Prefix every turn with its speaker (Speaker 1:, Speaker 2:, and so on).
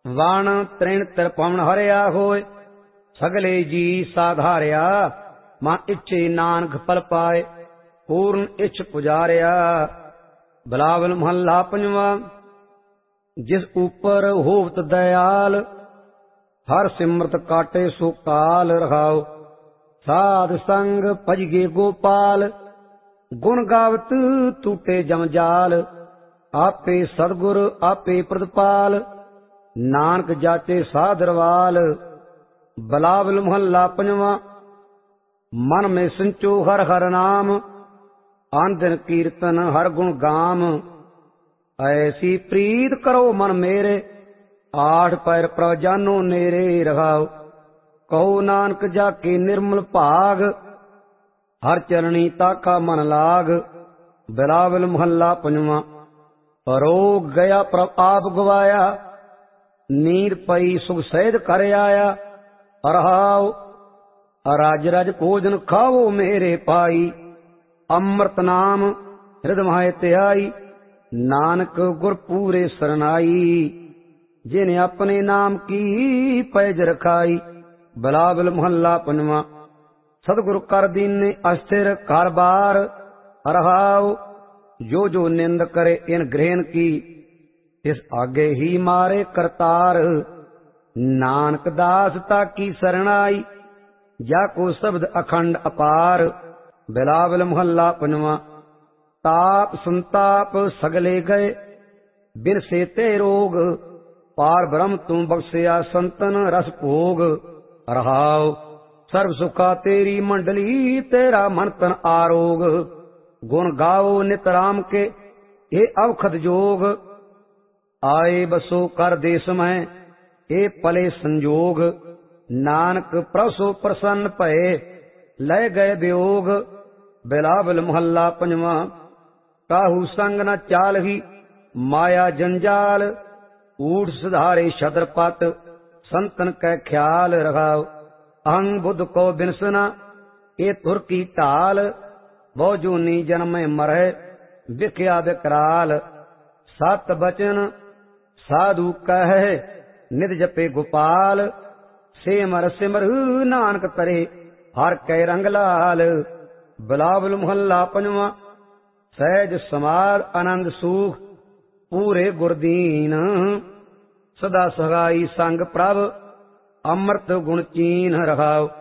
Speaker 1: ਵਣ ਤ੍ਰਿਣ ਤਿਰਪਵਨ ਹਰਿਆ ਹੋਏ, ਸਗਲੇ ਜੀ ਸਾਧਾਰਿਆ। ਮਨ ਇੱਛੇ ਨਾਨਕ ਫਲ ਪਾਏ, ਪੂਰਨ ਇੱਛ ਪੁਜਾਰਿਆ। ਬਿਲਾਵਲ ਮਹੱਲਾ ਪੰਜਵਾਂ। ਜਿਸ ਉਪਰ ਹੋਵਤ ਦਇਆਲ, ਹਰ ਸਿਮਰਤ ਕਾਟੇ ਸੋ ਕਾਲ। ਰਹਾਉ ਸਾਧ ਸੰਗ ਭਜਗੇ ਗੋਪਾਲ, ਗੁਣ ਗਾਵਤ ਟੂਟੇ ਜਮਜਾਲ। ਆਪੇ ਸਤਿਗੁਰ ਆਪੇ ਪ੍ਰਤਪਾਲ, ਨਾਨਕ ਜਾਚੇ ਸਾਧਰਵਾਲ। ਬਿਲਾਵਲ ਮਹੱਲਾ ਪੰਜਵਾਂ। ਮਨ ਮੇ ਸੰਚੋ ਹਰ ਹਰ ਨਾਮ, ਆਨੰਦਨ ਕੀਰਤਨ ਹਰ ਗੁਣ ਗਾਮ। ਐਸੀ ਪ੍ਰੀਤ ਕਰੋ ਮਨ ਮੇਰੇ, ਆਠ ਪੈਰ ਪ੍ਰਭ ਜਾਨੋ ਨੇਰੇ। ਰਹਾਉ ਕਹੋ ਨਾਨਕ ਜਾ ਕੇ ਨਿਰਮਲ ਭਾਗ, ਹਰ ਚਰਣੀ ਤਾਕਾ ਮਨ ਲਾਗ। ਬਿਲਾਵਲ ਮਹੱਲਾ ਪੰਜਵਾਂ। ਰੋਗ ਗਿਆ ਪ੍ਰਭ ਆਪ ਗਵਾਇਆ, ਨੀਂਦ ਪਈ ਸੁਖ ਸਹਿਜ ਕਰ ਆਇਆ। ਰਹਾਉ ਰਜ ਰਜ ਭੋਜਨ ਖਾਵੋ ਮੇਰੇ ਪਾਈ, ਅੰਮ੍ਰਿਤ ਨਾਮ ਹਿਰਦ ਮਾਹਿ ਧਿਆਈ। ਨਾਨਕ ਗੁਰ ਪੂਰੇ ਸਰਨਾਈ, ਜਿਨੇ ਆਪਣੇ ਨਾਮ ਕੀ ਪੈਜ ਰਖਾਈ। ਬਿਲਾਵਲ ਮਹੱਲਾ ਪੰਜਵਾਂ। ਸਤਿਗੁਰ ਕਰ ਦੀਨੇ ਅਸਥਿਰ ਘਰ ਬਾਰ। ਰਹਾਉ ਜੋ ਜੋ ਨਿੰਦ ਕਰੇ ਇਨ ਗ੍ਰਹਿਣ ਕੀ, ਇਸ ਆਗੇ ਹੀ ਮਾਰੇ ਕਰਤਾਰ। ਨਾਨਕ ਦਾਸ ਤਾਕੀ ਸਰਣਾਈ, ਜਾ ਕੋ ਸ਼ਬਦ ਅਖੰਡ ਅਪਾਰ। ਬਿਲਾਵਲ ਮਹੱਲਾ ਪੰਜਵਾਂ। ਤਾਪ ਸੰਤਾਪ ਸਗਲੇ ਗਏ, ਬਿਨ ਸੇ ਤੇ ਰੋਗ। ਪਾਰ ਬ੍ਰਹਮ ਤੂੰ ਬਖਸ਼ਿਆ ਸੰਤਨ ਰਸ ਭੋਗ। ਰਹਾਉ ਸਰਬ ਸੁਖਾ ਤੇਰੀ ਮੰਡਲੀ, ਤੇਰਾ ਮਨ ਤਨ ਆਰੋਗ। ਗੁਣ ਗਾਓ ਨਿਤ ਰਾਮ ਕੇ ਇਹ ਅਵਖਦ ਜੋਗ। ਆਏ ਬਸੋ ਕਰ ਦੇਸ ਮੈਂ ਇਹ ਪਲੇ ਸੰਜੋਗ। ਨਾਨਕ ਪ੍ਰਭ ਸੋ ਪ੍ਰਸੰਨ ਭਏ, ਲੈ ਗਏ ਵਿਯੋਗ। ਬਿਲਾਵਲ ਮਹੱਲਾ ਪੰਜਵਾਂ। ਕਾਹੂ ਸੰਗ ਨ ਚਾਲਹੀ ਮਾਇਆ ਜੰਜਾਲ, ਊਠ ਸੁਧਾਰੇ ਛਤਰਪਤ ਸੰਤਨ ਕੈ ਖਿਆਲ। ਰਹਾਉ ਅਹੰ ਬੁੱਧ ਕੋ ਬਿਨਸਨਾ ਇਹ ਤੁਰ ਕੀ ਢਾਲ। ਬਹੁ ਜੂਨੀ ਜਨਮੇ ਮਰੈ ਵਿਖਿਆ ਵਿਕਰਾਲ। ਸਤ ਬਚਨ ਸਾਧੂ ਕਹਿ ਨਿਤ ਜਪੇ ਗੋਪਾਲ। ਸਿਮਰ ਸਿਮਰ ਨਾਨਕ ਤਰੇ ਹਰ ਕੈ ਰੰਗ ਲਾਲ। ਬਿਲਾਵਲ ਮਹੱਲਾ ਪੰਜਵਾਂ। ਸਹਿਜ ਸਮਾਧ ਆਨੰਦ ਸੂਖ ਪੂਰੇ ਗੁਰਦੀਨ, ਸਦਾ ਸਹਾਈ ਸੰਗ ਪ੍ਰਭ ਅੰਮ੍ਰਿਤ ਗੁਣ ਚੀਨ। ਰਹਾਉ